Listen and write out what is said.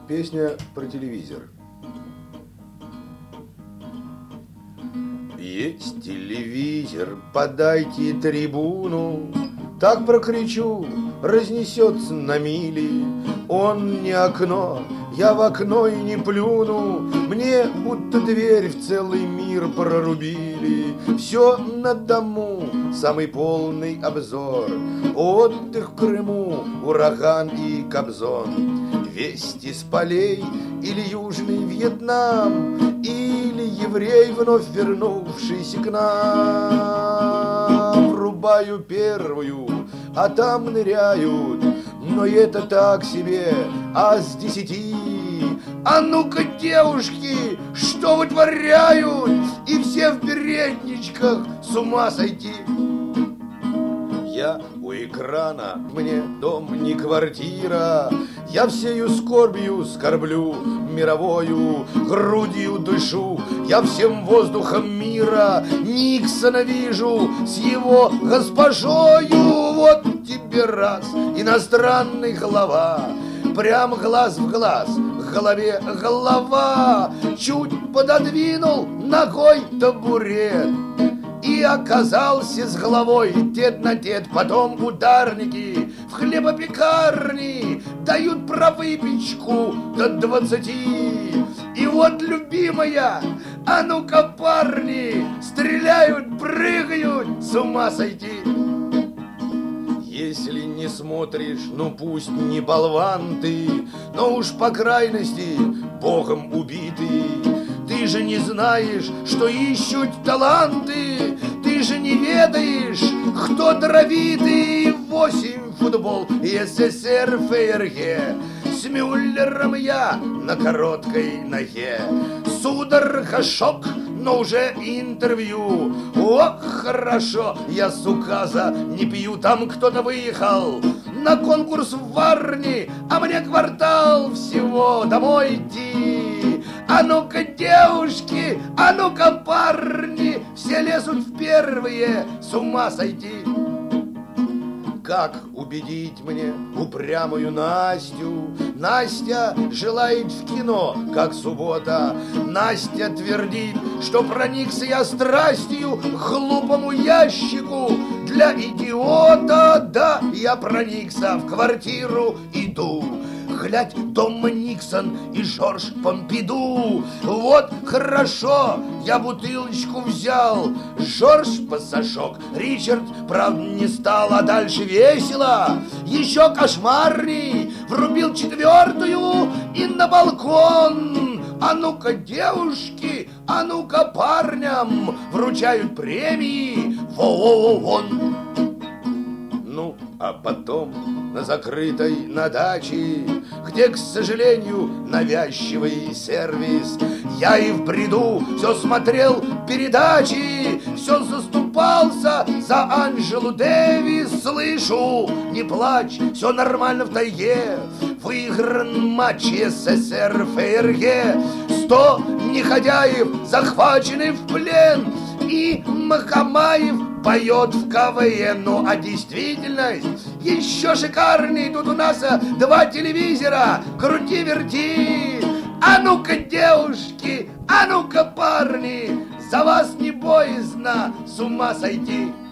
Песня про телевизор. Есть телевизор, подайте трибуну, так прокричу, разнесется на мили. Он не окно, я в окно и не плюну, мне будто дверь в целый мир прорубили. Все на дому, самый полный обзор, отдых в Крыму, ураган и Кобзон. Вести с полей или Южный Вьетнам, или еврей, вновь вернувшийся к нам. Врубаю первую, а там ныряют, но это так себе, а с 10. А ну-ка, девушки, что вытворяют? И все в передничках, с ума сойти. Я у экрана, мне дом не квартира, я всею скорбью скорблю мировою, грудью дышу, я всем воздухом мира Никсона вижу с его госпожою. Вот тебе раз, иностранный глава, прям глаз в глаз, в голове голова, чуть пододвинул ногой табурет и оказался с головой тет на тет. Потом ударники в хлебопекарне дают про выпечку до 20. И вот, любимая, а ну-ка, парни, стреляют, прыгают, с ума сойти. Если не смотришь, ну пусть не болван ты, но уж по крайности богом убитый. Ты же не знаешь, что ищут таланты, ты же не ведаешь, кто даровитый. 8 футбол, СССР, ФРГ, с Мюллером я на короткой ноге. Судорога, шок, но уже интервью. Ох, хорошо, я с указа не пью. Там кто-то выехал на конкурс в Варне, а мне квартал всего домой идти. А ну-ка, девушки, а ну-ка, парни, все лезут в первые, с ума сойти. Как убедить мне упрямую Настю? Настя желает в кино, как суббота. Настя твердит, что проникся я страстью к глупому ящику для идиота. Да, я проникся, в квартиру иду. Глядь, Том Никсон и Жорж Помпиду. Вот хорошо, я бутылочку взял, Жорж пассажок, Ричард, правда, не стал, а дальше весело. Еще кошмарней, врубил 4-ю и на балкон. А ну-ка, девушки, а ну-ка, парням вручают премии вон. Ну, а потом на закрытой, на даче, где, к сожалению, навязчивый сервис, я и в бреду все смотрел передачи, все заступался за Анджелу Дэвис. Слышу, не плачь, все нормально в тайге, выигран матч СССР, ФРГ, 100 негодяев захвачены в плен, и Махамаев поет в КВН. Ну а действительность еще шикарней. Тут у нас 2 телевизора, крути-верти. А ну-ка, девушки, а ну-ка, парни, за вас не боязно с ума сойти.